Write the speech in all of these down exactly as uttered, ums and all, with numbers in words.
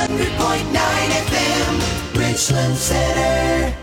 hundred point nine F M, Richland Center.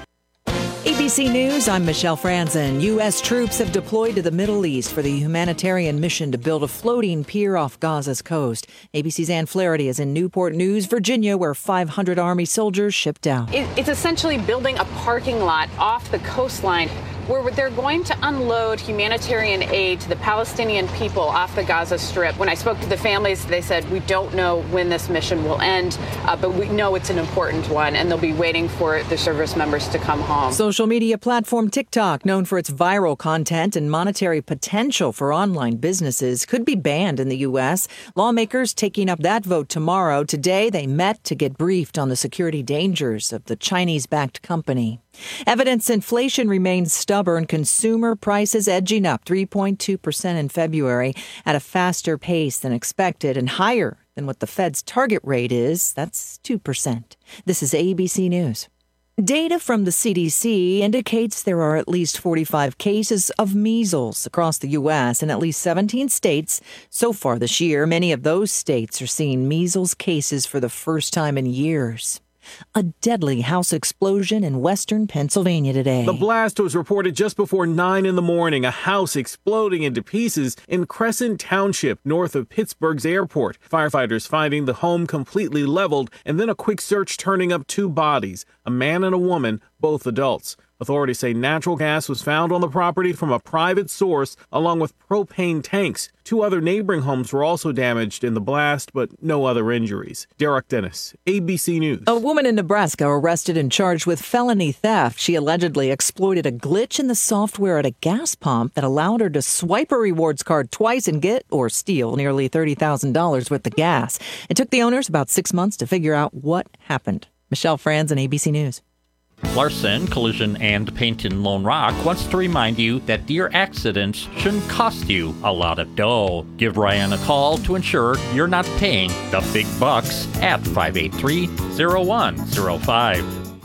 A B C News, I'm Michelle Franzen. U S troops have deployed to the Middle East for the humanitarian mission to build a floating pier off Gaza's coast. A B C's Ann Flaherty is in Newport News, Virginia, where five hundred Army soldiers shipped out. It, it's essentially building a parking lot off the coastline where they're going to unload humanitarian aid to the Palestinian people off the Gaza Strip. When I spoke to the families, they said, we don't know when this mission will end, uh, but we know it's an important one, and they'll be waiting for the service members to come home. Social media platform TikTok, known for its viral content and monetary potential for online businesses, could be banned in the U S. Lawmakers taking up that vote tomorrow. Today, they met to get briefed on the security dangers of the Chinese-backed company. Evidence inflation remains stubborn. Consumer prices edging up three point two percent in February at a faster pace than expected and higher than what the Fed's target rate is. That's two percent. This is A B C News. Data from the C D C indicates there are at least forty-five cases of measles across the U S in at least seventeen states so far this year. Many of those states are seeing measles cases for the first time in years. A deadly house explosion in western Pennsylvania today. The blast was reported just before nine in the morning, a house exploding into pieces in Crescent Township, north of Pittsburgh's airport. Firefighters finding the home completely leveled, and then a quick search turning up two bodies, a man and a woman, both adults. Authorities say natural gas was found on the property from a private source, along with propane tanks. Two other neighboring homes were also damaged in the blast, but no other injuries. Derek Dennis, A B C News. A woman in Nebraska arrested and charged with felony theft. She allegedly exploited a glitch in the software at a gas pump that allowed her to swipe a rewards card twice and get or steal nearly thirty thousand dollars worth of gas. It took the owners about six months to figure out what happened. Michelle Franzen, A B C News. Larson Collision and Paint in Lone Rock wants to remind you that deer accidents shouldn't cost you a lot of dough. Give Ryan a call to ensure you're not paying the big bucks at five eight three, zero one zero five.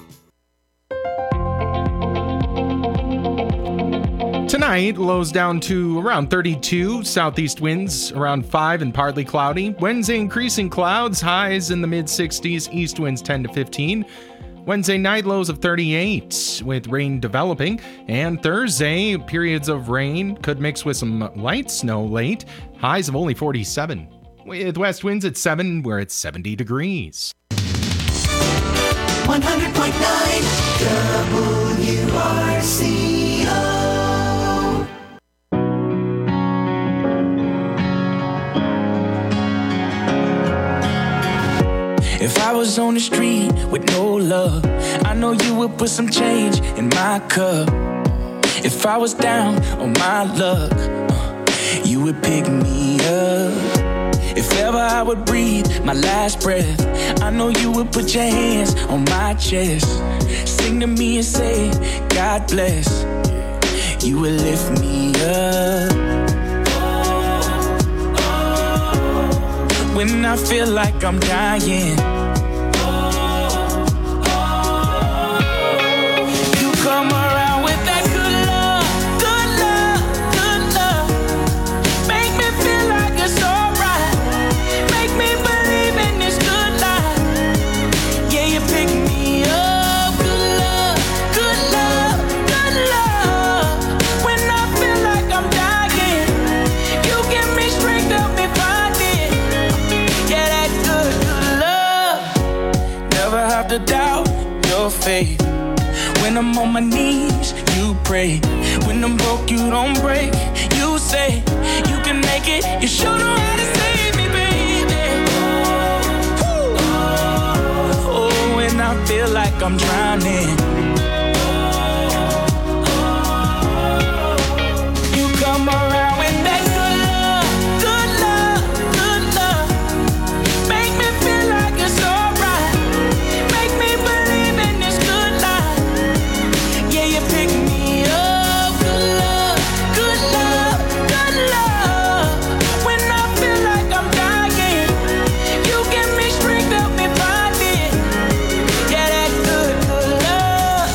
Tonight, lows down to around thirty-two, southeast winds around five and partly cloudy. Wednesday, increasing clouds, highs in the mid-sixties, east winds ten to fifteen. Wednesday night, lows of thirty-eight with rain developing. And Thursday, periods of rain could mix with some light snow late. Highs of only forty-seven. With west winds at seven, where it's seventy degrees. one hundred point nine W R C O. If I was on the street with no love, I know you would put some change in my cup. If I was down on my luck, uh, you would pick me up. If ever I would breathe my last breath, I know you would put your hands on my chest. Sing to me and say, God bless. You would lift me up. When I feel like I'm dying, you come around with that good love, good love, good love. Make me feel like it's alright. Make me believe in this good life. Yeah, you pick me up. Good love, good love, good love. When I feel like I'm dying, you give me strength to be fine. To doubt your faith. When I'm on my knees, you pray. When I'm broke, you don't break. You say you can make it. You sure know how to save me, baby. Woo. Oh, when I feel like I'm drowning, you come around with that good love, good love, good love. Make me feel like it's alright. Pick me up, good love, good love, good love. When I feel like I'm dying, you give me strength, help me find it. Yeah, that good, good love.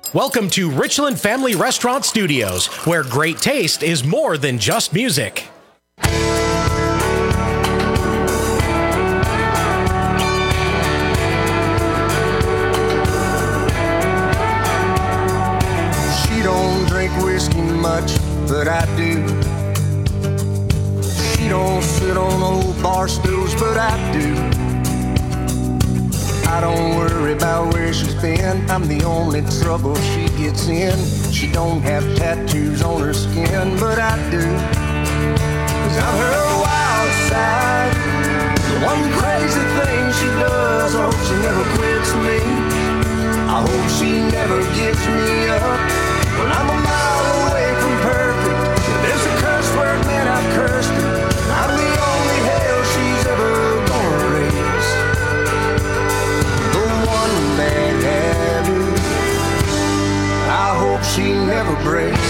Welcome to Richland Family Restaurant Studios, where great taste is more than just music. She don't drink whiskey much, but I do. She don't sit on old bar stools, but I do. I don't worry about where she's been. I'm the only trouble she gets in. She don't have tattoos on her skin, but I do. Cause I'm her wild side. The one crazy thing she does. I hope she never quits me. I hope she never gives me up. Well, I'm a mile away from perfect. If there's a curse word, man, I've cursed it. I'm the only hell she's ever gonna raise. The one bad habit I hope she never breaks.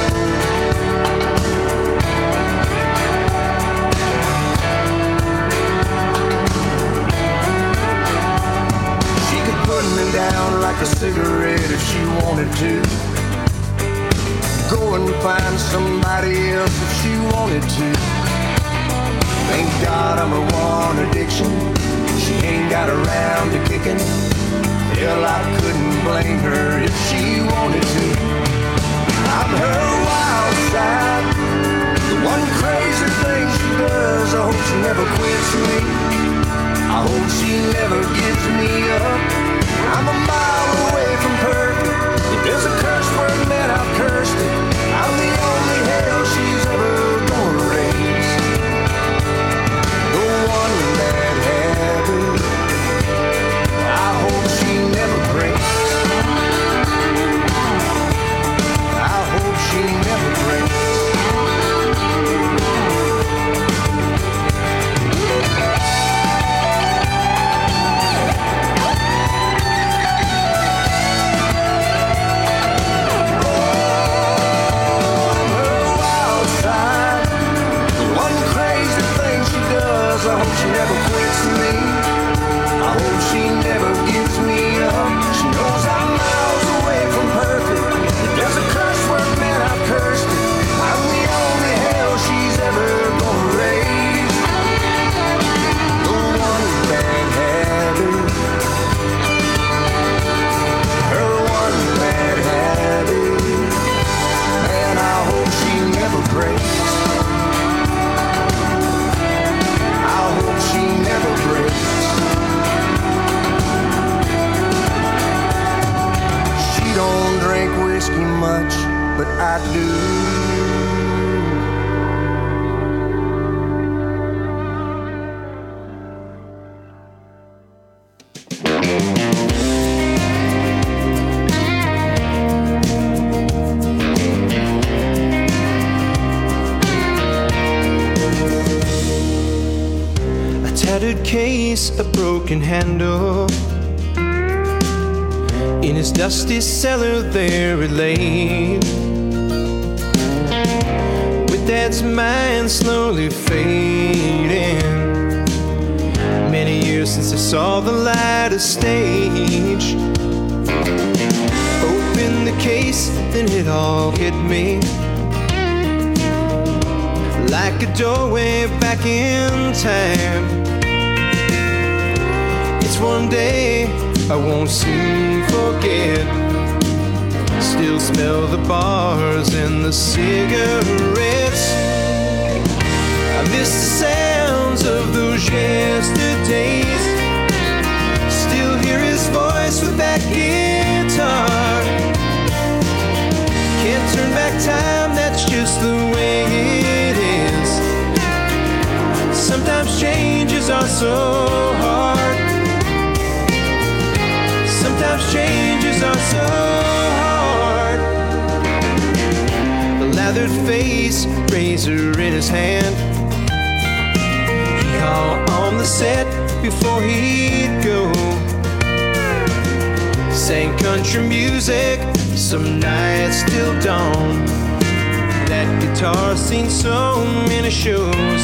She could put me down like a cigarette if she wanted to. Go and find somebody else if she wanted to. Thank God I'm her one addiction. She ain't got around to kicking. Hell, I couldn't blame her if she wanted to. I'm her wild side. The one crazy thing she does. I hope she never quits me. I hope she never gives me up. I'm a mile away from perfect. If there's a curse word, man, I've cursed it. I'm the only hell she's ever gonna raise. The one bad habit I hope she never breaks. I hope she never breaks. I hope she never quits me. I hope she never gives me up. She knows I'm miles away from perfect. If there's a curse word, man, I've cursed it. I'm the only hell she's ever gonna raise. The one bad habit. Her one bad habit. Man, I hope she never breaks. She never breaks. She don't drink whiskey much, but I do. Tattered case, a broken handle. In his dusty cellar there it lay, with Dad's mind slowly fading. Many years since I saw the light of stage. Opened the case, then it all hit me, like a doorway back in time. It's one day I won't soon forget. Still smell the bars and the cigarettes. I miss the sounds of those yesterdays. Still hear his voice with that guitar. Can't turn back time, that's just the way it is. Sometimes changes are so hard. Sometimes changes are so hard. The lathered face, razor in his hand. He hauled on the set before he'd go. Sang country music, some nights till dawn. That guitar's seen so many shows.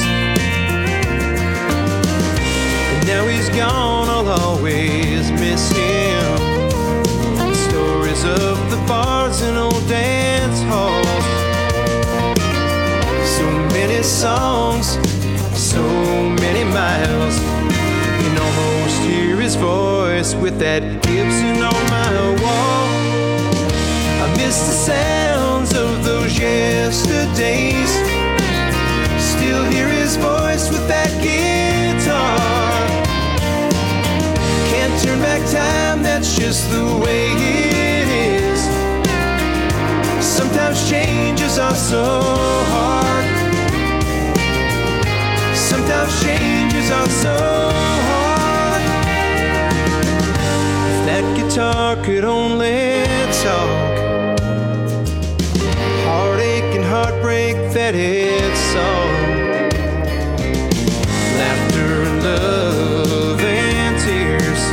And now he's gone, I'll always miss him. The stories of the songs, so many miles. You can almost hear his voice with that Gibson on my wall. I miss the sounds of those yesterdays. Still hear his voice with that guitar. Can't turn back time, that's just the way it is. Sometimes changes are so hard. Sometimes changes are so hard. If that guitar could only talk, heartache and heartbreak that it saw, laughter and love and tears.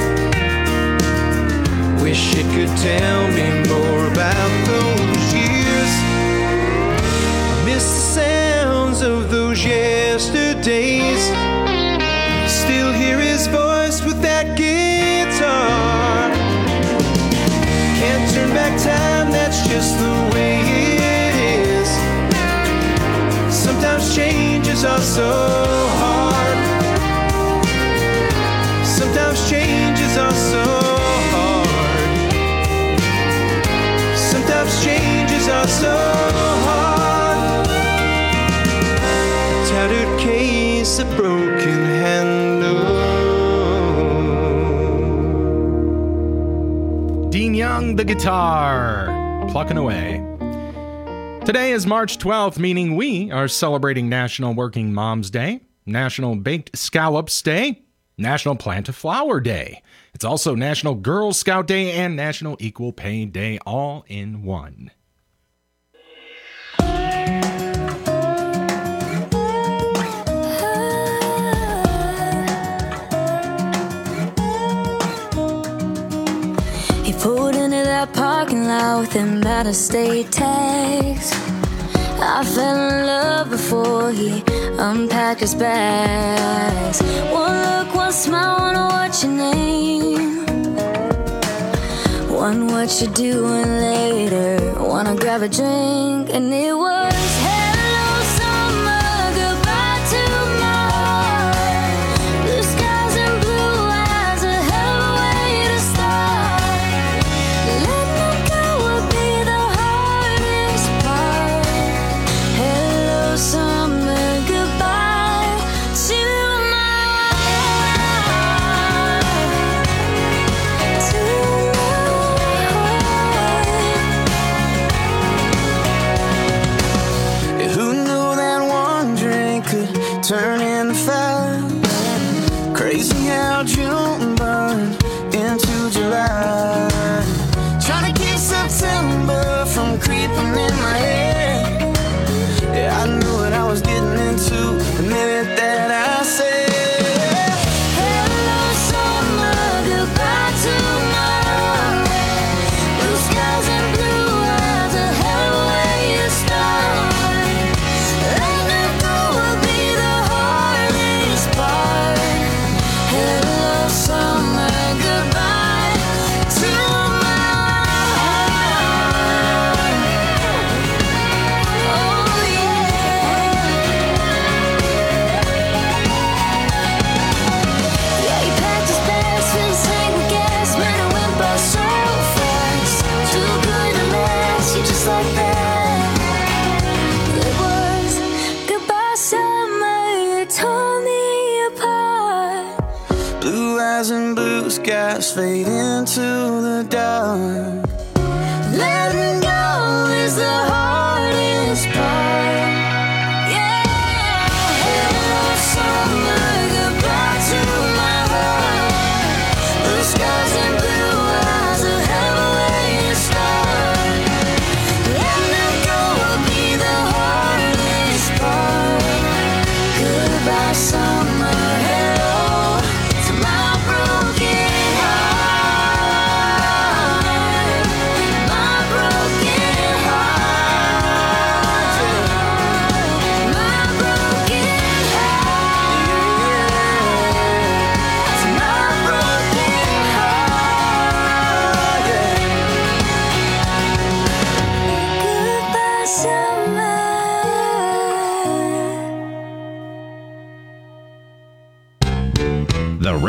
Wish it could tell me more about those years. I miss the sounds of those yesterdays. Still hear his voice with that guitar. Can't turn back time, that's just the way it is. Sometimes changes are so hard. Sometimes changes are so hard. Sometimes changes are so hard. Tattered case, a broken handle. Dean Young, the guitar, plucking away. Today is March twelfth, meaning we are celebrating National Working Moms Day, National Baked Scallops Day, National Plant a Flower Day. It's also National Girl Scout Day and National Equal Pay Day, all in one. He pulled into that parking lot with them out-of-state tags. I fell in love before he unpacked his bags. One look, one smile, wanna watch your name. One, what you doing later? Wanna grab a drink, and it was hello summer, goodbye to my heart. Blue skies and blue eyes, a hell of a way to start. Letting go would be the hardest part. Hello summer, goodbye to my heart. To Who knew that one drink could turn into fire? Crazy how June burned into July. Trying to keep September from creeping in my head. Yeah, I knew what I was getting into the minute that I said hello summer, goodbye to my heart. Blue skies and blue eyes, a hell of a way to start. Letting go will be the hardest part. Hello summer, goodbye to my heart. Oh yeah. Yeah, he packed his bags, filled his tank with gas. Man, it went by so fast. Too good to last, you just like that. It was goodbye summer, you tore me apart. blue eyes and blue skies fade into the dark. Letting go is the hardest part. Yeah. Hello summer, goodbye to my heart. Blue skies and blue eyes, a hell of a way to start. Letting go will be the hardest part. Goodbye summer, hello to my broken heart.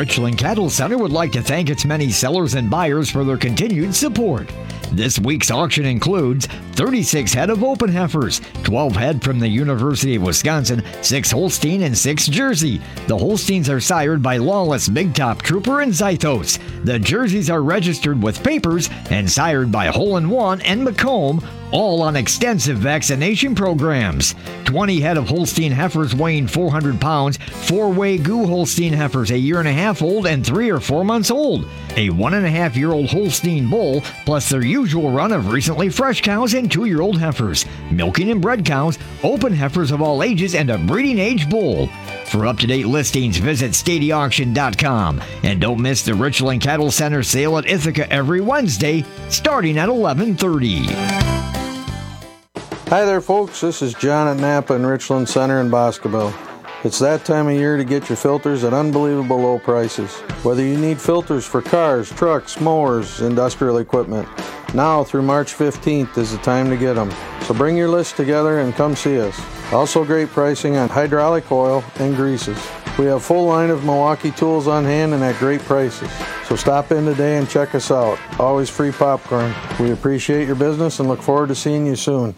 Richland Cattle Center would like to thank its many sellers and buyers for their continued support. This week's auction includes thirty-six head of open heifers, twelve head from the University of Wisconsin, six Holstein, and six Jersey. The Holsteins are sired by Lawless, Big Top, Trooper, and Zythos. The Jerseys are registered with papers and sired by Hole in One and Macomb, all on extensive vaccination programs. twenty head of Holstein heifers weighing four hundred pounds, four Wagyu Holstein heifers a year and a half old and three or four months old. A one and a half year old Holstein bull, plus their usual run of recently fresh cows and two year old heifers, milking and bred cows, open heifers of all ages, and a breeding age bull. For up-to-date listings, visit stady auction dot com. And don't miss the Richland Cattle Center sale at Ithaca every Wednesday, starting at eleven thirty. Hi there, folks. This is John at Napa and Richland Center in Boscobel. It's that time of year to get your filters at unbelievable low prices. Whether you need filters for cars, trucks, mowers, industrial equipment, now through March fifteenth is the time to get them. So bring your list together and come see us. Also great pricing on hydraulic oil and greases. We have a full line of Milwaukee tools on hand and at great prices. So stop in today and check us out. Always free popcorn. We appreciate your business and look forward to seeing you soon.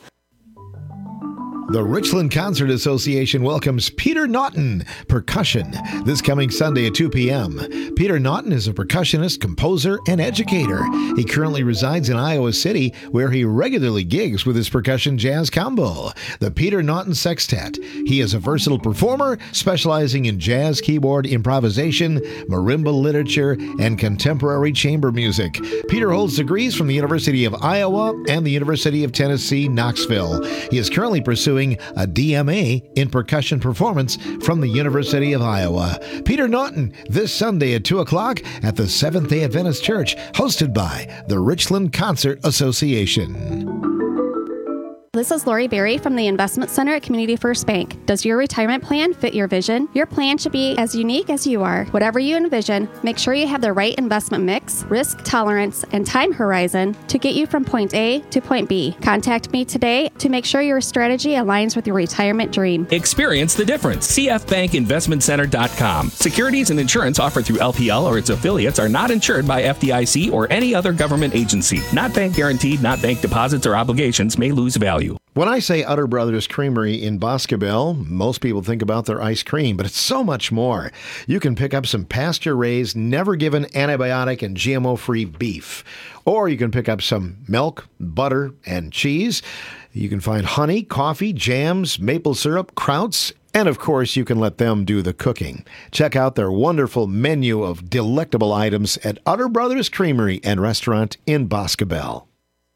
The Richland Concert Association welcomes Peter Naughton, percussion, this coming Sunday at two p.m. Peter Naughton is a percussionist, composer, and educator. He currently resides in Iowa City, where he regularly gigs with his percussion jazz combo, the Peter Naughton Sextet. He is a versatile performer, specializing in jazz keyboard improvisation, marimba literature, and contemporary chamber music. Peter holds degrees from the University of Iowa and the University of Tennessee, Knoxville. He is currently pursuing a D M A in percussion performance from the University of Iowa. Peter Naughton, this Sunday at two o'clock at the Seventh-day Adventist Church, hosted by the Richland Concert Association. This is Lori Berry from the Investment Center at Community First Bank. Does your retirement plan fit your vision? Your plan should be as unique as you are. Whatever you envision, make sure you have the right investment mix, risk tolerance, and time horizon to get you from point A to point B. Contact me today to make sure your strategy aligns with your retirement dream. Experience the difference. C F Bank Investment Center dot com. Securities and insurance offered through L P L or its affiliates are not insured by F D I C or any other government agency. Not bank guaranteed, not bank deposits or obligations may lose value. When I say Utter Brothers Creamery in Boscobel, most people think about their ice cream, but it's so much more. You can pick up some pasture-raised, never-given antibiotic and G M O-free beef. Or you can pick up some milk, butter, and cheese. You can find honey, coffee, jams, maple syrup, krauts, and of course, you can let them do the cooking. Check out their wonderful menu of delectable items at Utter Brothers Creamery and Restaurant in Boscobel.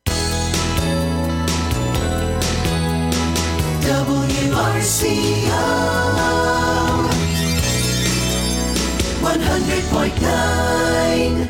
W R C O one hundred point nine.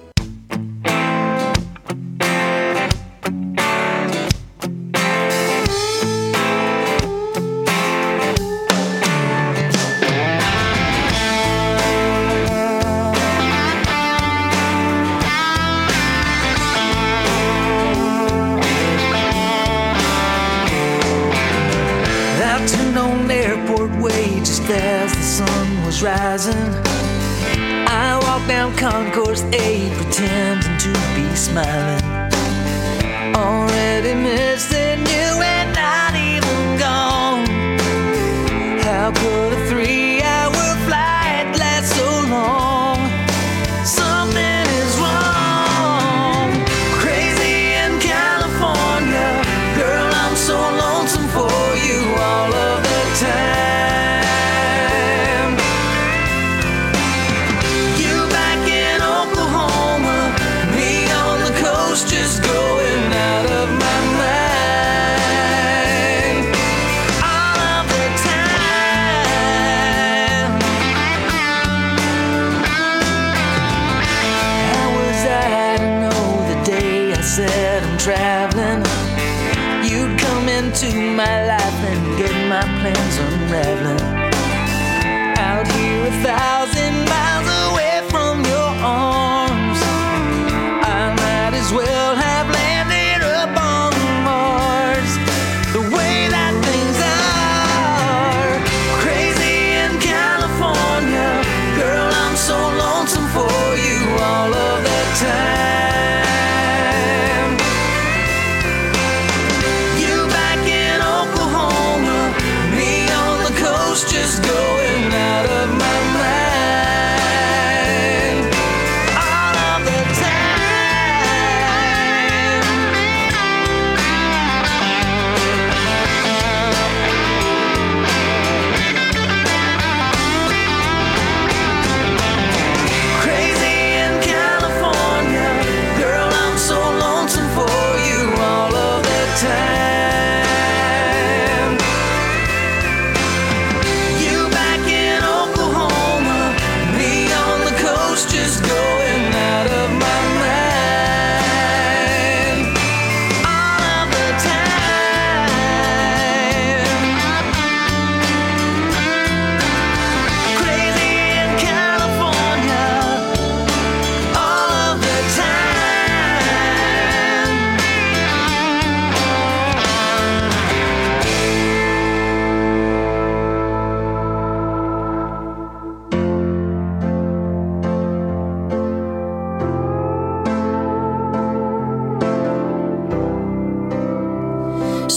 As the sun was rising, I walked down Concourse eight, pretending to be smiling. Already missing you and not even gone. How could a three-hour flight last so long? Something is wrong. Crazy in California, girl, I'm so lonesome for you all of the time. Just going out of my mind all of the time. How was I to know the day I said I'm traveling, you'd come into my life and get my plans unraveling? Out here a thousand miles away from your arms, I might as well have landed up on Mars. The way that things are, crazy in California, girl, I'm so lost.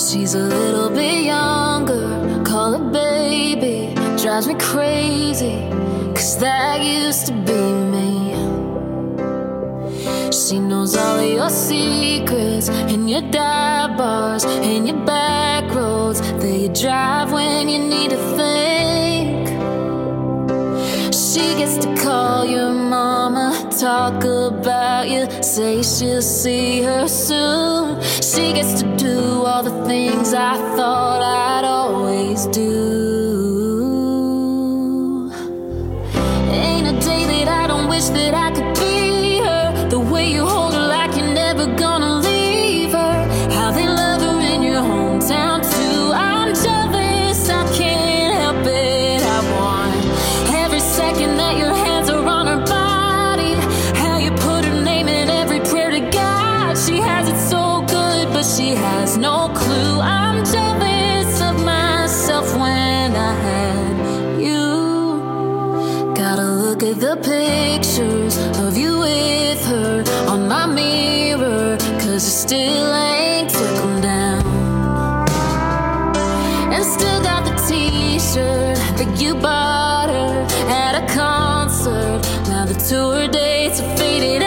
She's a little bit younger, call her baby. Drives me crazy, cause that used to be me. She knows all of your secrets, and your dive bars, and your back roads that you drive when you need to think. She gets to call your mama, talk about you, say she'll see her soon. She gets to do all the things I thought I'd always do. Ain't a day that I don't wish that I could be her. The way you hold her like you're never gonna leave her. How they love her in your hometown too. I'm jealous, I can't help it. I want every second that your hands are on her body. How you put her name in every prayer to God. She has it so good, but she has no clue. I'm jealous of myself when I had you. Gotta look at the pictures of you with her on my mirror, cause I still ain't took them down. And still got the t-shirt that you bought her at a concert. Now the tour dates are faded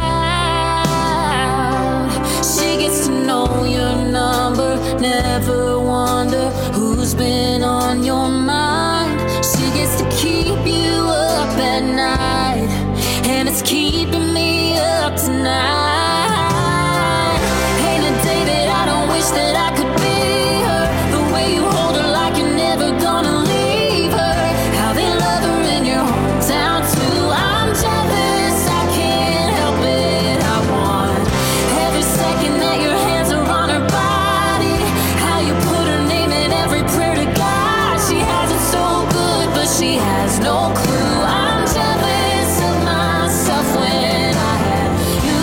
out. She gets to know your number, never wonder who's been on your mind. She gets to keep you up at night, and it's keeping me up tonight. Ain't a day that I don't wish that I could be her. The way you hold her like you're never gonna leave her. How they love her in your hometown too. I'm jealous, I can't help it. I want every second that your hands are on her body. How you put her name in every prayer to God. She has it so good, but she has no clue. I'm jealous of myself when I had you.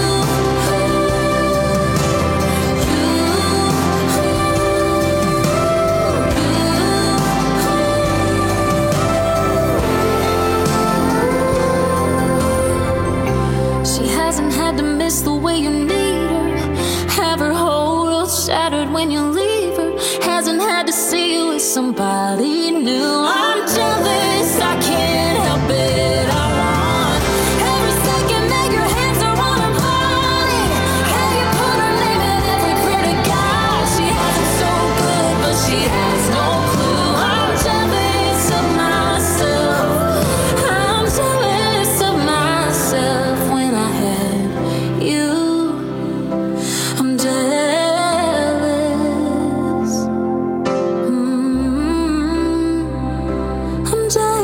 She hasn't had to miss the way you need her, have her whole world shattered when you leave her. Hasn't had to see you with somebody new. I'm jealous, I can't help it. I want every second that your hands are on her body. How you put her name in every prayer to God. She has it so good, but she has no clue. I'm jealous of myself. I'm jealous of myself when I had you. I'm jealous. Mm, I'm jealous.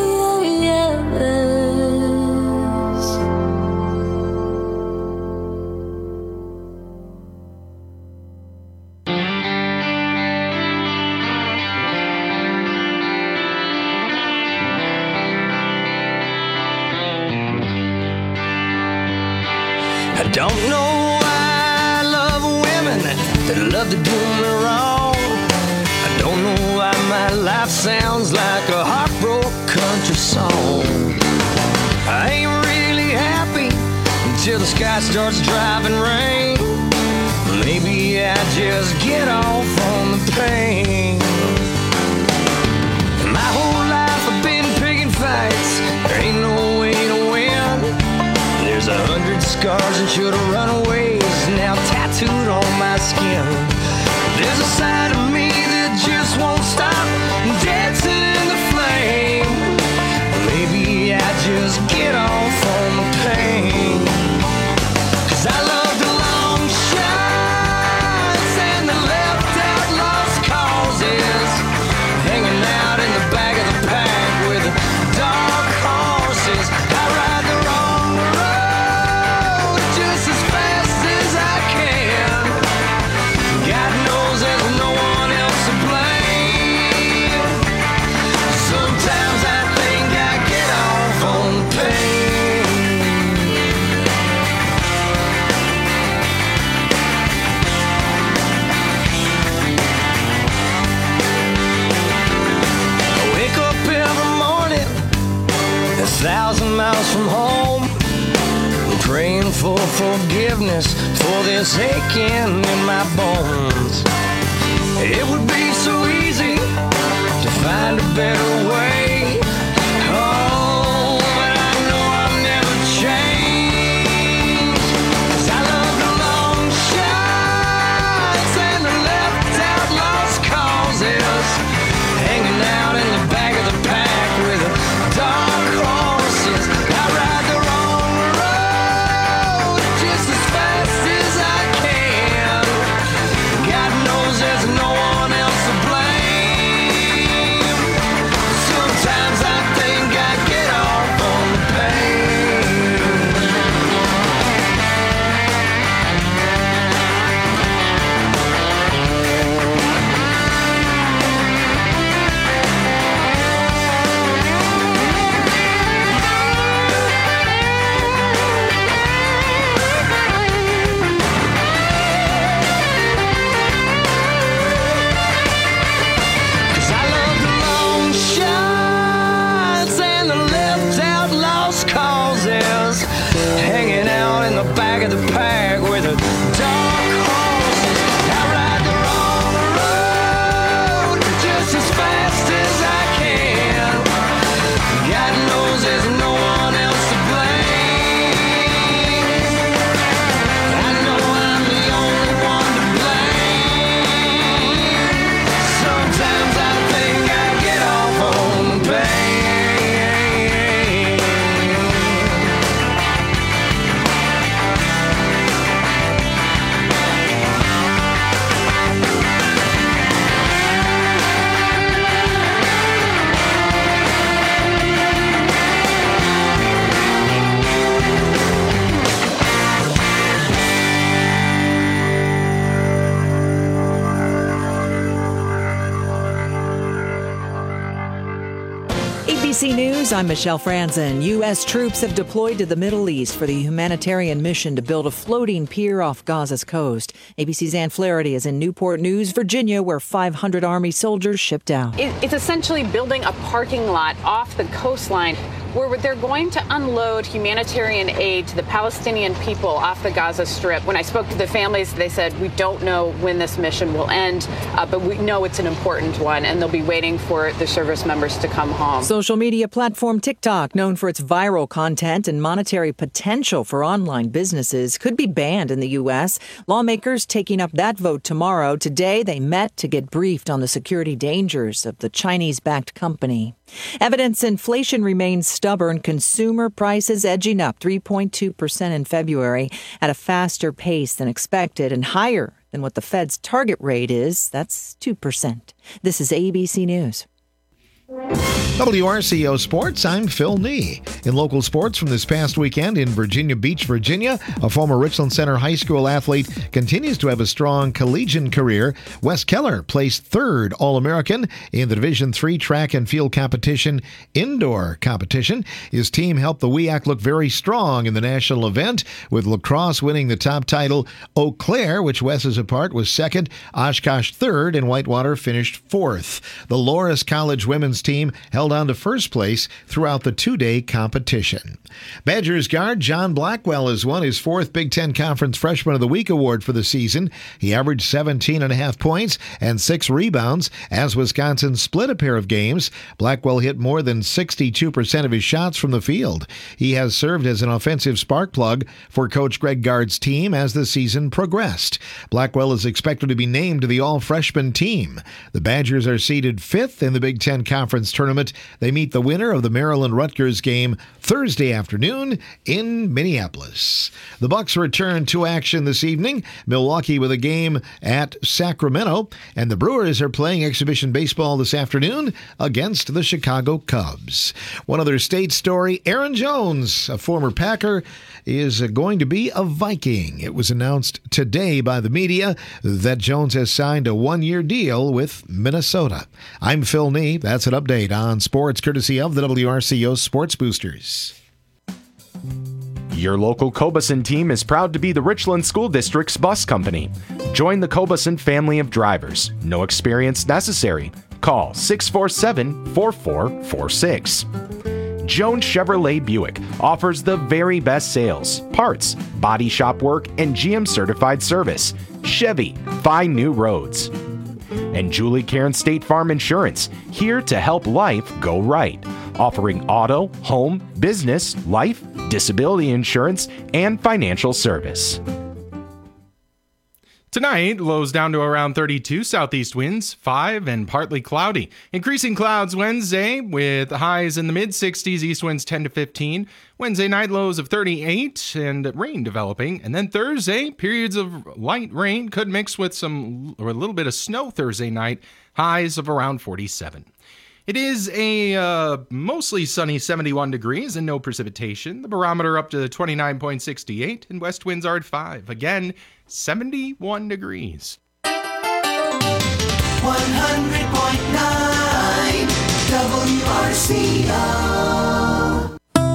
I don't know why I love women that love to do me wrong. I don't know why my life sounds like a heartbroken country song. I ain't really happy until the sky starts driving rain. Maybe I just get off on the pain. My whole life I've been picking fights. There ain't no way to win. There's a hundred scars and shoulda runaways now tattooed on my skin. There's a side of me that just won't stop dancing in the flame. Maybe I just get off on the pain. Cause I love the long shots and the left out lost causes. Hanging out in the back of the pack with the dark horses. I ride the wrong road just as fast as I can. God knows there's no one else to blame. Sometimes I think I get off on the pain. I wake up every morning a thousand miles from home. I'm praying for forgiveness for this aching in my bones. It would be so easy to find a better way. Oh, but I know I'll never change. 'Cause I love the long shots and the left out lost causes, hanging out in the back of the pack with the dark horses. I ride the wrong road just as fast as I can. God knows there's no one else to blame. Sometimes I think I get off on the pain. Cause I love the long shots and the left out lost causes, hanging out in the back of the pack with the dark horses. I ride the wrong road just as fast as I can. God knows there's no one else to blame. I know I'm the only one to blame. Sometimes I think I get off on the pain. A B C News, I'm Michelle Franzen. U S troops have deployed to the Middle East for the humanitarian mission to build a floating pier off Gaza's coast. A B C's Ann Flaherty is in Newport News, Virginia, where five hundred Army soldiers shipped out. It, it's essentially building a parking lot off the coastline where they're going to unload humanitarian aid to the Palestinian people off the Gaza Strip. When I spoke to the families, they said, we don't know when this mission will end, uh, but we know it's an important one, and they'll be waiting for the service members to come home. Social media platform TikTok, known for its viral content and monetary potential for online businesses, could be banned in the U S. Lawmakers taking up that vote tomorrow. Today, they met to get briefed on the security dangers of the Chinese-backed company. Evidence inflation remains stubborn. Consumer prices edging up three point two percent in February at a faster pace than expected and higher than what the Fed's target rate is. That's two percent. This is A B C News. W R C O Sports, I'm Phil Nee. In local sports from this past weekend in Virginia Beach, Virginia, a former Richland Center High School athlete continues to have a strong collegiate career. Wes Keller placed third All-American in the Division three track and field competition indoor competition. His team helped the W E A C look very strong in the national event, with La Crosse winning the top title. Eau Claire, which Wes is a part, was second. Oshkosh third, and Whitewater finished fourth. The Loras College women's team held on to first place throughout the two-day competition. Badgers guard John Blackwell has won his fourth Big Ten Conference Freshman of the Week award for the season. He averaged seventeen and a half points and six rebounds as Wisconsin split a pair of games. Blackwell hit more than sixty-two percent of his shots from the field. He has served as an offensive spark plug for Coach Greg Gard's team as the season progressed. Blackwell is expected to be named to the all-freshman team. The Badgers are seeded fifth in the Big Ten Conference tournament. They meet the winner of the Maryland-Rutgers game Thursday afternoon in Minneapolis. The Bucks return to action this evening. Milwaukee with a game at Sacramento, and the Brewers are playing exhibition baseball this afternoon against the Chicago Cubs. One other state story, Aaron Jones, a former Packer, is going to be a Viking. It was announced today by the media that Jones has signed a one-year deal with Minnesota. I'm Phil Nee. That's an update on sports courtesy of the W R C O Sports Boosters. Your local Cobeson team is proud to be the Richland School District's bus company. Join the Cobeson family of drivers. No experience necessary. Call six four seven, four four four six. Jones Chevrolet Buick offers the very best sales, parts, body shop work, and G M certified service. Chevy, find new roads. And Julie Cairn State Farm Insurance, here to help life go right. Offering auto, home, business, life, disability insurance, and financial service. Tonight, lows down to around thirty-two, southeast winds, five, and partly cloudy. Increasing clouds Wednesday with highs in the mid sixties, east winds ten to fifteen. Wednesday night lows of thirty-eight and rain developing. And then Thursday, periods of light rain could mix with some or a little bit of snow Thursday night, highs of around forty-seven. It is a uh, mostly sunny seventy-one degrees and no precipitation. The barometer up to twenty-nine point six eight and west winds are at five. Again, seventy-one degrees. one hundred point nine W R C O.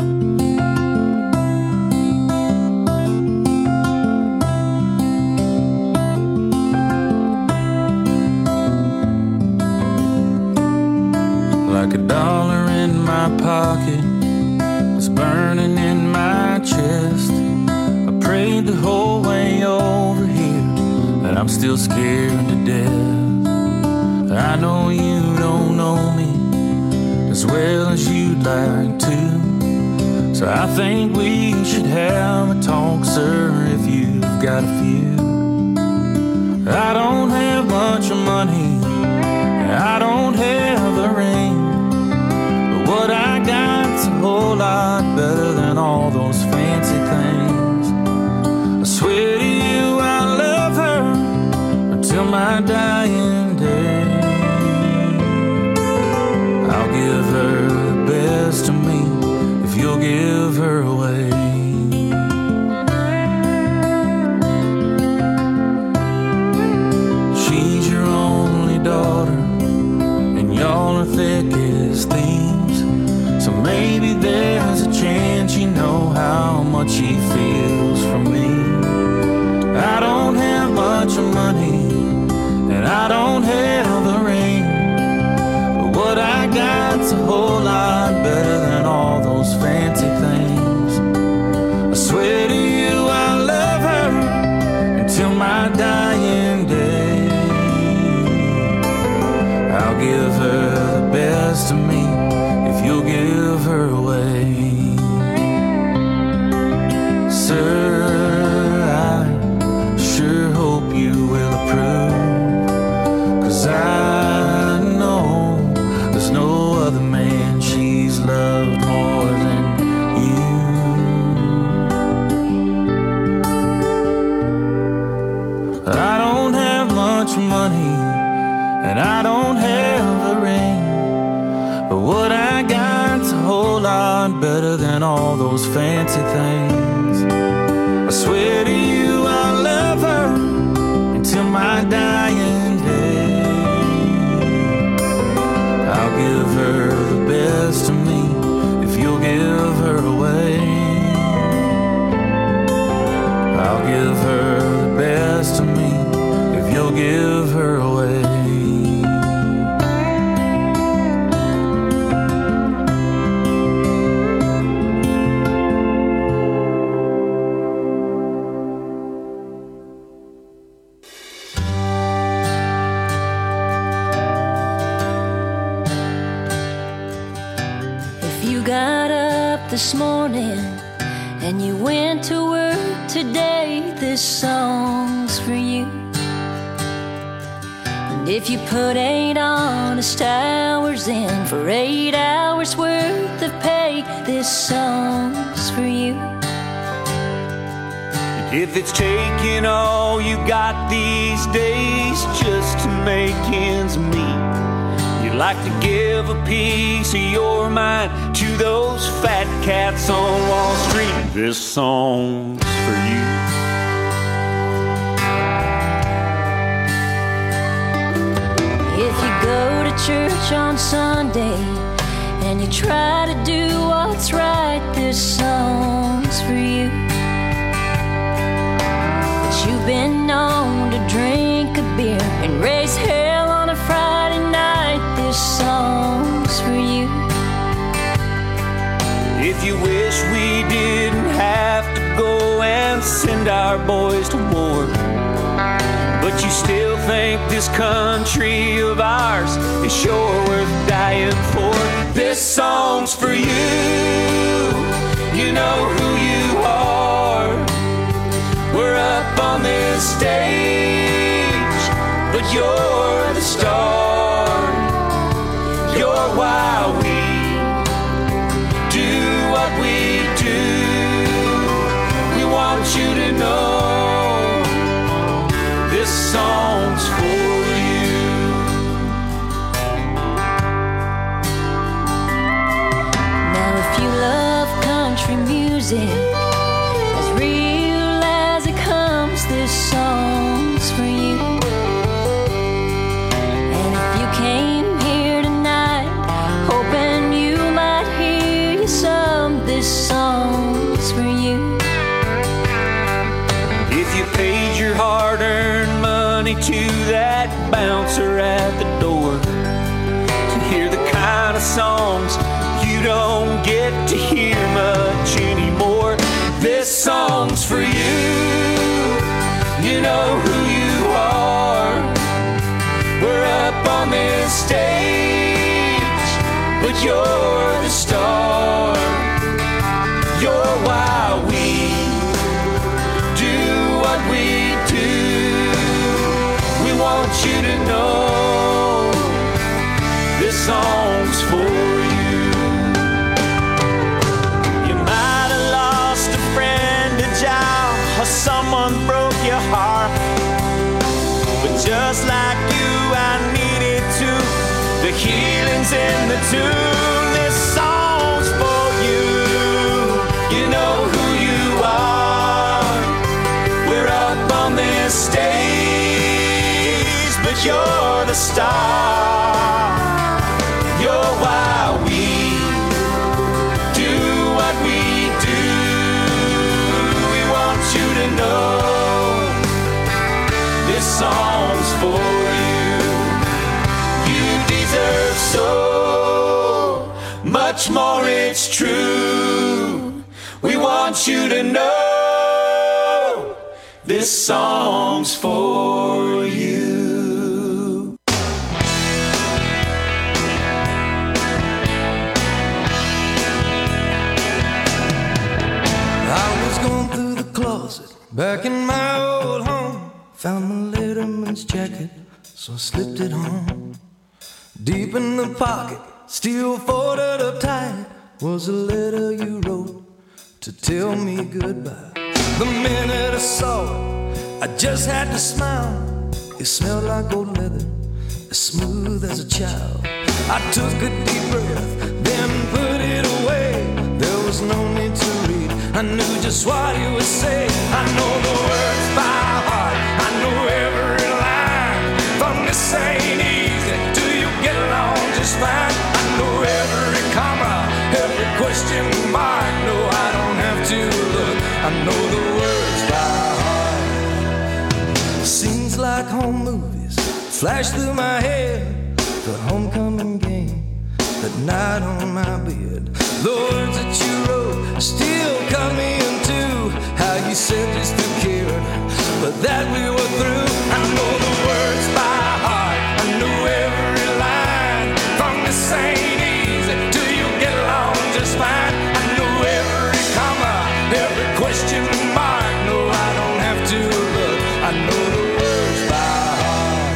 Like a dollar in my pocket was burning in my chest. I prayed the whole way over here, and I'm still scared to death. I know you don't know me as well as you'd like to, so I think we should have a talk, sir, if you've got a few. I don't have much money, I don't have the ring, but what I got's a whole lot better than all those fancy things. I swear to you I'll love her until my dying day. I'll give her the best of me if you'll give her away. She's your only daughter, and y'all are thick as thieves, so maybe there's a chance you know how much she feels for me. I don't have much money, and I don't have the ring, but what I got's a whole lot better than all those fancy things. I swear to you I'll love her until my dying day. I'll give her the best of me if you'll give her away. Sir, I sure hope you will approve, 'cause I know there's no other man she's loved more than you. I don't have much money, and I don't have the ring, but what I got's a whole lot better than all those fancy things. I swear to you I'll love her until my dying day. I'll give her the best of me if you'll give her away. I'll give her the best of me if you'll give her away. This morning and you went to work today, this song's for you. And if you put eight honest hours in for eight hours worth of pay, this song's for you. If it's taking all you got these days just to make ends meet, you'd like to give a piece of your mind to those fat cats on Wall Street, this song's for you. If you go to church on Sunday and you try to do what's right, this song's for you. But you've been known to drink a beer and raise hell on a Friday night, this song's for you. If you wish we didn't have to go and send our boys to war, but you still think this country of ours is sure worth dying for. This song's for you. You know who you are. We're up on this stage, but you're the star. You're why we do what we do. We want you to know this song's for you. Now if you love country music as real as it comes, this song's for you. And if you came here tonight hoping you might hear you some, this song's for you. If you paid your hard-earned money to that bouncer at the door to hear the kind of songs you don't get to hear much anymore, this song's for you. You know who you are. We're up on this stage, but you're the star. You're why we do what we do. We want you to know this song's for you. You might have lost a friend, a job, or someone broke your heart, but just like you, I needed to. The healing's in the tune. This song's for you. You know who you are. We're up on this stage, but you're the star. You're why we do what we do. We want you to know this song's for you. You deserve so much more, it's true. We want you to know this song's for you. I was going through the closet back in my old home, found my letterman's jacket, so I slipped it on. Deep in the pocket, still folded up tight, was a letter you wrote to tell me goodbye. The minute I saw it, I just had to smile. It smelled like old leather, as smooth as a child. I took a deep breath, then put it away. There was no need to read, I knew just what he would say. I know the words by heart, I know every line. From this ain't easy, do you get along just fine? I know every comma, every question mark. No, I don't have to look, I know the words by heart. Scenes like home movies flash through my head. The homecoming game, that night on my bed. The words that you wrote still cut me in two. How you said just to care, but that we were through. I know the words by heart, I know every line. From this ain't easy, do you get along just fine? I know every comma, every question mark. No, I don't have to look, I know the words by heart.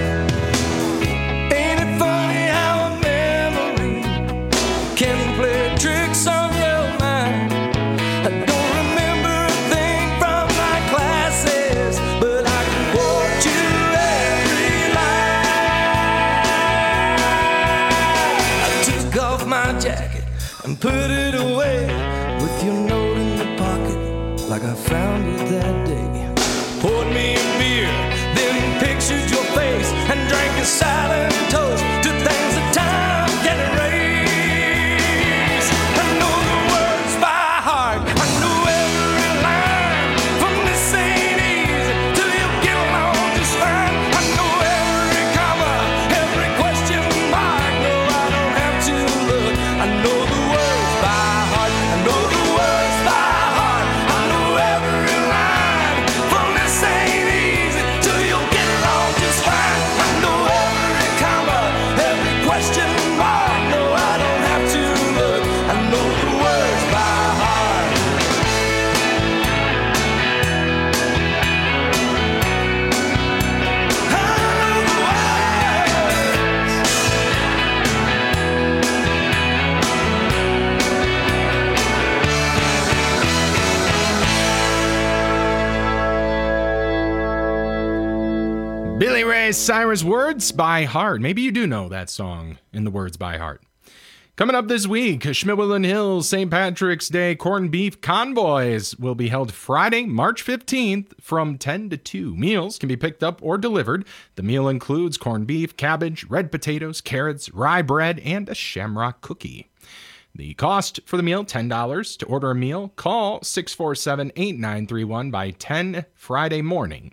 Ain't it funny how a memory can play tricks on your mind? I don't remember a thing from my classes, but I can quote you every line. I took off my jacket and put it away, with your note in the pocket, like I found it that day. Poured me a beer, then pictured your face, and drank a silent toast to things that time can erase. I know the words by heart, I know every line. From this ain't easy, till you get along just fine. I know every comma, every question mark. No, I don't have to look, I know the words by heart. I know the words by heart, I know every line. From this ain't easy, till you get Billy Ray Cyrus, Words by Heart. Maybe you do know that song in the Words by Heart. Coming up this week, Schmidwillen Hills Saint Patrick's Day Corned Beef Convoys will be held Friday, March fifteenth from ten to two. Meals can be picked up or delivered. The meal includes corned beef, cabbage, red potatoes, carrots, rye bread, and a shamrock cookie. The cost for the meal, ten dollars. To order a meal, call six four seven, eight nine three one by ten Friday morning.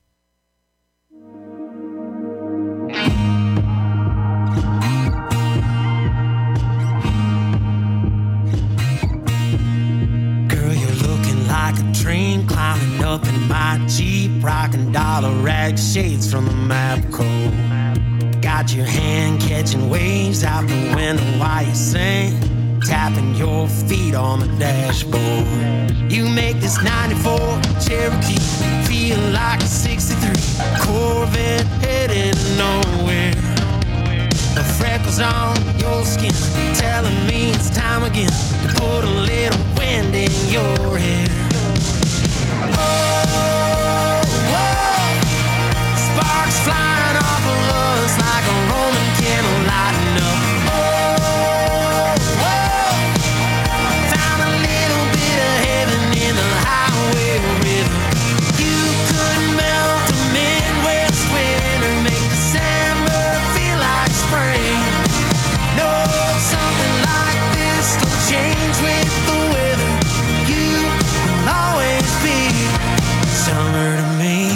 Like a train climbing up in my Jeep, rocking dollar rag shades from the Mapco. Got your hand catching waves out the window while you sing, tapping your feet on the dashboard. You make this ninety-four Cherokee feel like a sixty-three Corvette heading nowhere. The freckles on your skin telling me it's time again to put a little wind in your hair. Oh, whoa. Sparks flying off of us like a Roman candle lighting up. Oh, whoa. Found a little bit of heaven in the highway rhythm. You could melt the Midwest winter, make December feel like spring. No, something like this don't change with the weather. You will always be summer to me.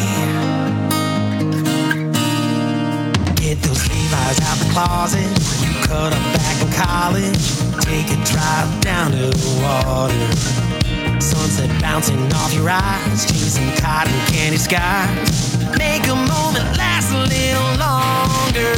Get those Levi's out the closet, you cut up back in college. Take a drive down to the water. Sunset bouncing off your eyes, chasing cotton candy skies. Make a moment last a little longer.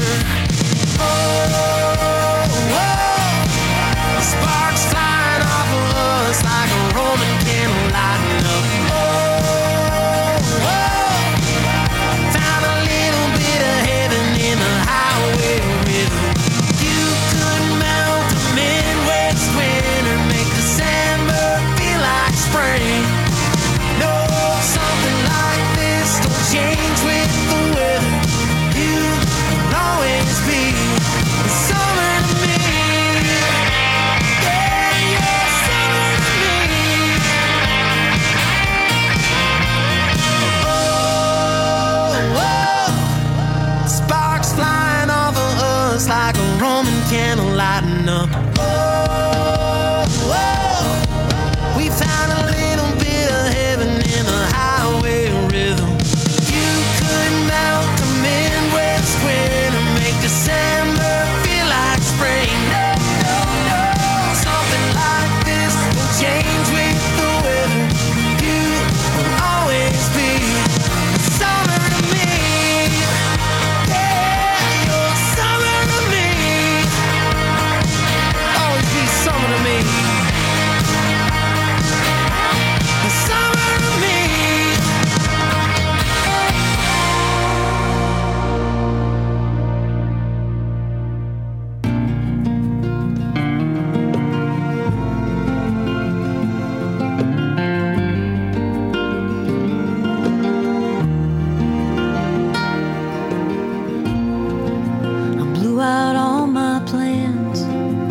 Oh, whoa. Sparks flying off of us like a Roman candle lighting up. Oh, whoa. Found a little bit of heaven in the highway rhythm. You could melt the Midwest winter, make December feel like spring. No, something like this don't change with the weather. You will always be the summer to me. Yeah, you're summer to me. Oh, whoa. Sparks flying off of us like a Roman candle lighting up. Oh, whoa. We found a little bit of heaven in the highway rhythm. You could melt the Midwest winter, make December feel like spring. No, no, no. Something like this will change with the weather. You will always be summer to me. Yeah, you're summer to me. Always be summer to me. Summer to me. I blew out all my plans.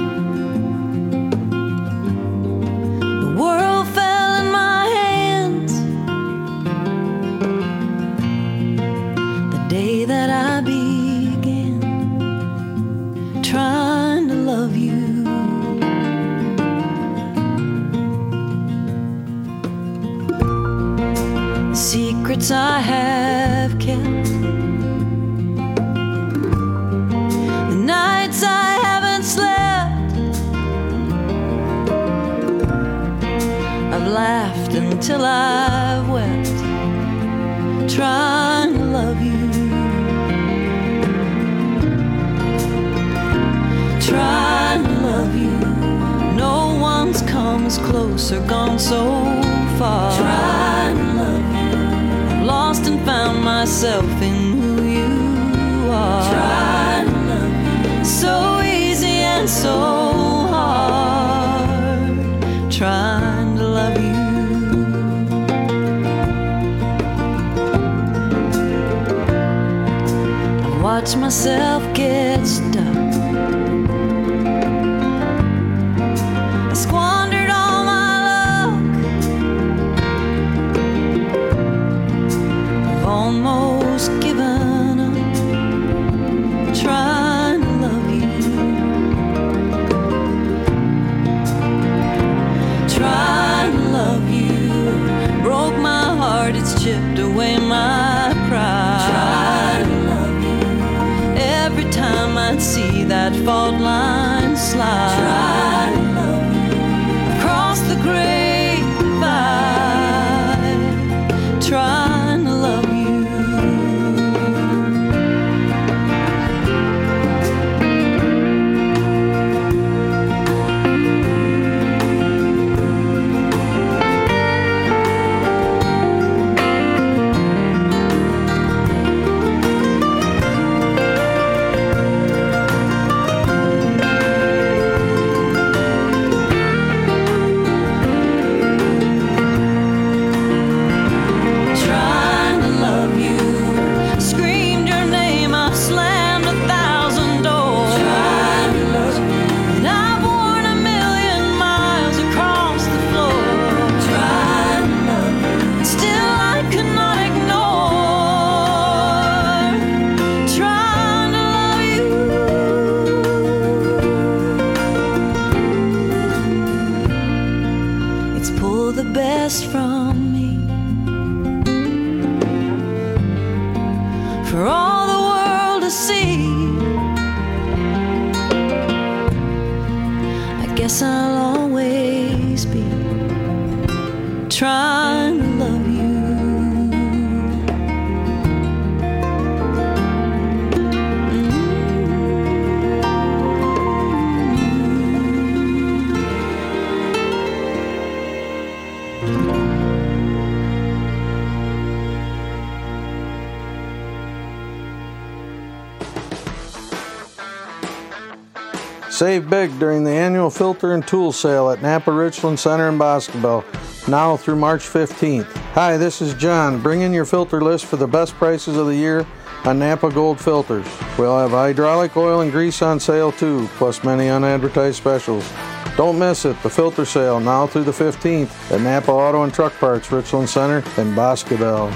The world fell in my hands. The day that I began trying to love you. Secrets I have kept. The nights I haven't slept. I've laughed until I've wept, trying to love you, trying to love you. No one's come as close or gone so far. Trying to love you. I've lost and found myself in who you are. Trying to love you. So easy and so hard. Trying to love you. watch myself get stuck. I squandered all my luck. I've almost given up trying to love you. Trying to love you broke my heart, it's chipped away my pride. Trying to love you every time I'd see that fault line slide. Trying to love you across the great divide. Trying to love you. Save big during the annual filter and tool sale at Napa Richland Center in Boscobel, now through March fifteenth. Hi, this is John. Bring in your filter list for the best prices of the year on Napa Gold filters. We'll have hydraulic oil and grease on sale too, plus many unadvertised specials. Don't miss it, the filter sale now through the fifteenth at Napa Auto and Truck Parts, Richland Center in Boscobel.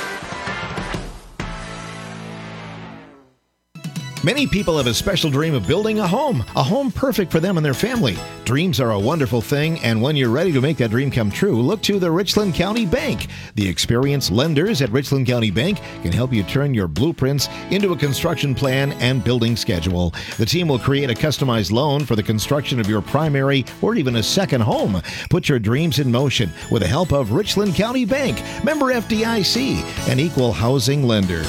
Many people have a special dream of building a home, a home perfect for them and their family. Dreams are a wonderful thing, and when you're ready to make that dream come true, look to the Richland County Bank. The experienced lenders at Richland County Bank can help you turn your blueprints into a construction plan and building schedule. The team will create a customized loan for the construction of your primary or even a second home. Put your dreams in motion with the help of Richland County Bank, member F D I C, an equal housing lender.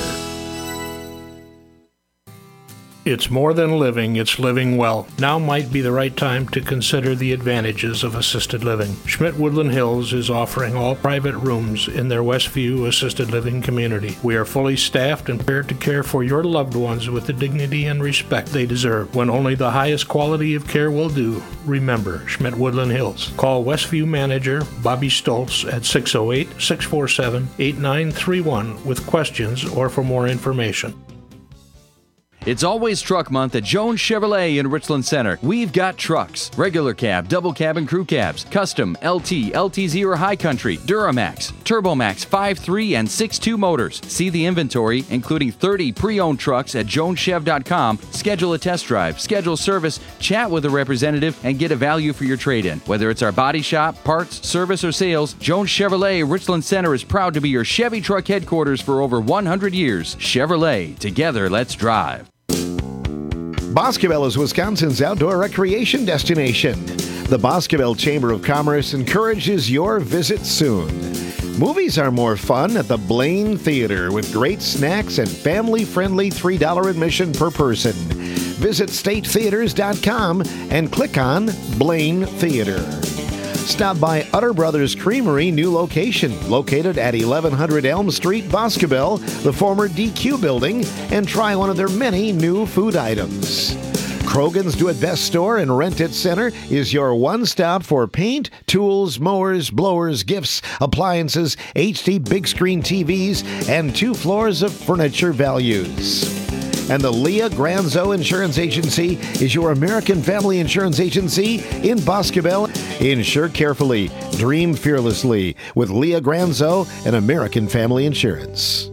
It's more than living, it's living well. Now might be the right time to consider the advantages of assisted living. Schmidt Woodland Hills is offering all private rooms in their Westview assisted living community. We are fully staffed and prepared to care for your loved ones with the dignity and respect they deserve. When only the highest quality of care will do, remember Schmidt Woodland Hills. Call Westview manager Bobby Stoltz at six oh eight, six four seven, eight nine three one with questions or for more information. It's always truck month at Jones Chevrolet in Richland Center. We've got trucks, regular cab, double cab and crew cabs, custom, L T, L T Z or High Country, Duramax, Turbomax five three and six two motors. See the inventory, including thirty pre-owned trucks at jones chev dot com. Schedule a test drive, schedule service, chat with a representative, and get a value for your trade-in. Whether it's our body shop, parts, service, or sales, Jones Chevrolet Richland Center is proud to be your Chevy truck headquarters for over one hundred years. Chevrolet, together let's drive. Boscobel is Wisconsin's outdoor recreation destination. The Boscobel Chamber of Commerce encourages your visit soon. Movies are more fun at the Blaine Theater with great snacks and family-friendly three dollars admission per person. Visit state theaters dot com and click on Blaine Theater. Stop by Utter Brothers Creamery new location, located at eleven hundred Elm Street, Boscobel, the former D Q building, and try one of their many new food items. Krogan's Do It Best Store and Rent It Center is your one-stop for paint, tools, mowers, blowers, gifts, appliances, H D big screen T Vs, and two floors of furniture values. And the Leah Granzo Insurance Agency is your American family insurance agency in Boscobel. Insure carefully, dream fearlessly with Leah Granzo and American Family Insurance.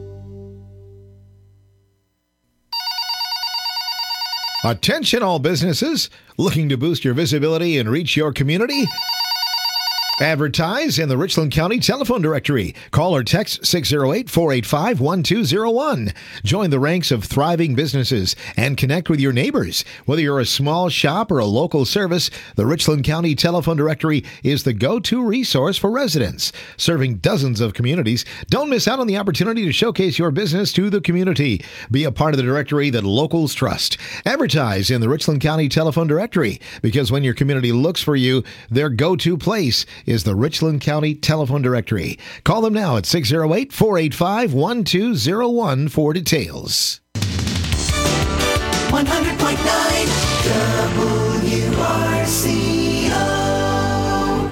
Attention all businesses looking to boost your visibility and reach your community. Advertise in the Richland County Telephone Directory. Call or text six oh eight, four eight five, one two oh one. Join the ranks of thriving businesses and connect with your neighbors. Whether you're a small shop or a local service, the Richland County Telephone Directory is the go-to resource for residents. Serving dozens of communities, don't miss out on the opportunity to showcase your business to the community. Be a part of the directory that locals trust. Advertise in the Richland County Telephone Directory, because when your community looks for you, their go-to place is the Richland County Telephone Directory. Call them now at six oh eight, four eight five, one two oh one for details. one hundred point nine W R C O.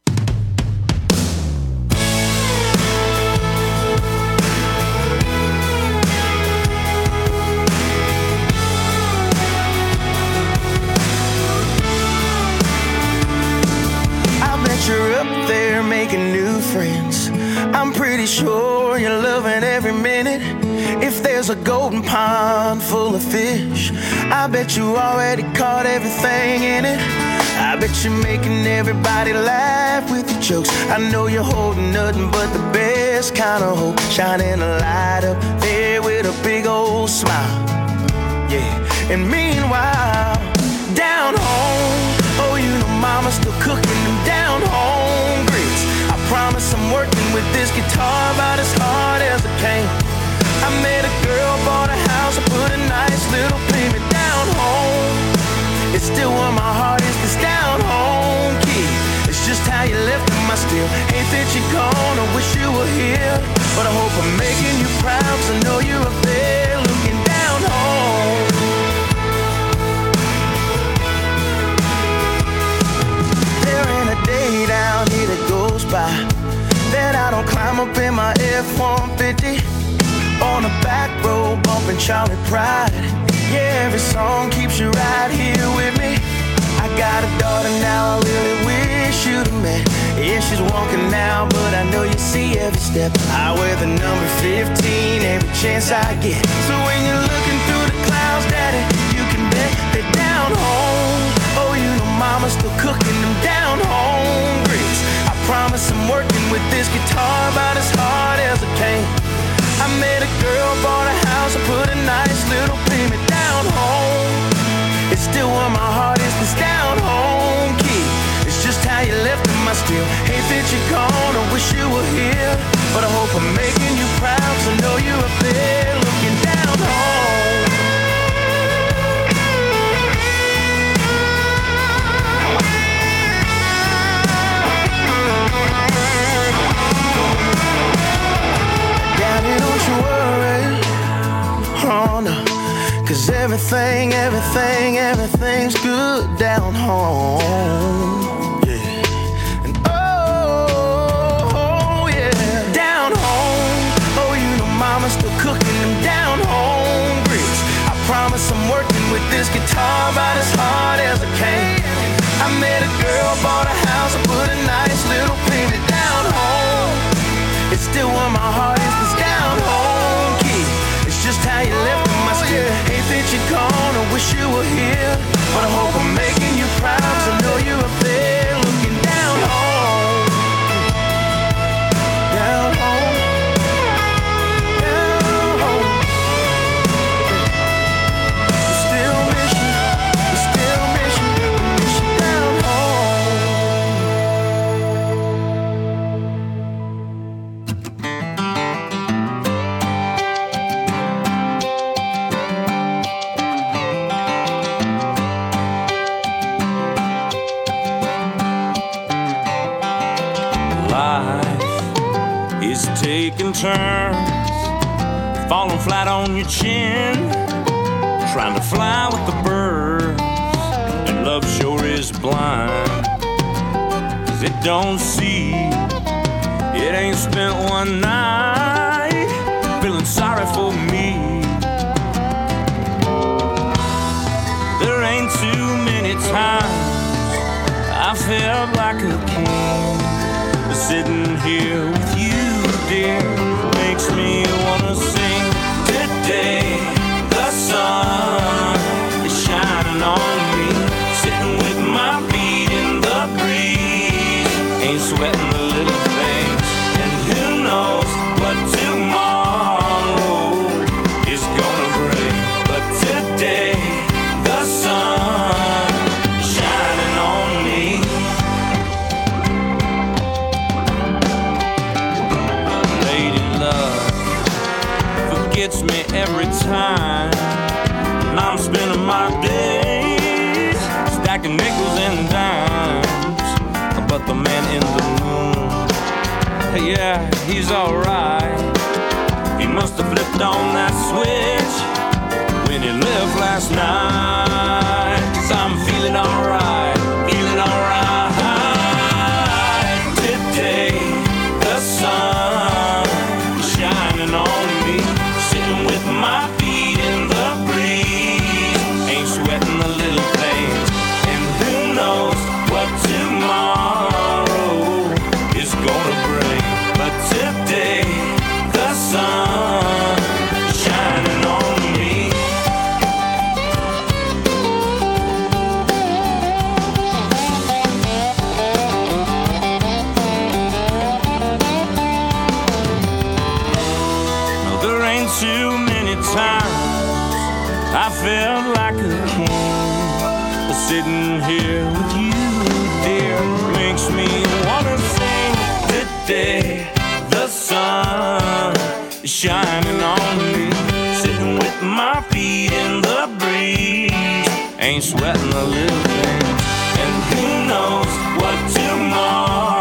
You're up there making new friends. I'm pretty sure you're loving every minute. If there's a golden pond full of fish, I bet you already caught everything in it. I bet you're making everybody laugh with your jokes. I know you're holding nothing but the best kind of hope, shining a light up there with a big old smile. Yeah, and meanwhile, down home, oh, you know mama's still cooking them down home grits. I promise I'm working with this guitar about as hard as I can. I met a girl, bought a house, I put a nice little payment down home. It's still where my heart is, this down home key. It's just how you left them, I still hate that you're gone, I wish you were here. But I hope I'm making you proud, 'cause I know you're up there looking down home. Day down here that goes by that I don't climb up in my F one fifty on the back road bumping Charlie Pride. Yeah, every song keeps you right here with me. I got a daughter now, I really wish you'd have met. Yeah, she's walking now, but I know you see every step. I wear the number fifteen every chance I get. So when you're looking through the clouds, daddy, you can bet that down home, oh, you know mama's still cooking them down home grits. I promise I'm working with this guitar about as hard as I can. I met a girl, bought a house, I put a nice little payment down home. It's still where my heart is, this down home key. It's just how you left them, I still hate that you're gone, I wish you were here. But I hope I'm making you proud, 'cause I know you're up there looking down home. Don't you worry, oh no, 'cause everything, everything, everything's good down home. Yeah, and oh, oh yeah, down home, oh you know mama's still cooking them down home grits. I promise I'm working with this guitar about as hard as I can. I met a girl, bought a house, I put a nice little payment down home. It's still where my heart is, this down home key. It's just how you left them, I still hate that you're gone, I wish you were here. But I hope I'm making you proud, 'cause I know you're up there looking down home. Down home. Down home. We still miss you, we still miss you, we miss you down home. Taking turns, falling flat on your chin, trying to fly with the birds, and love sure is blind, 'cause it don't see, it ain't spent one night feeling sorry for me. every time. And I'm spending my days stacking nickels and dimes. But the man in the moon, yeah, he's alright. He must have flipped on that switch when he left last night. 'Cause I'm feeling alright, feeling alright. Today, the sun is shining on me, sitting with my feet in the breeze. Ain't sweating the little things, and who knows what tomorrow is gonna bring. But today, the sun is shining on me. No, there ain't too many times I felt like a king. But sitting here with you, dear, makes me wanna sing. Today, the sun is shining on me, sitting with my feet in the breeze. Ain't sweating a little thing, and who knows what tomorrow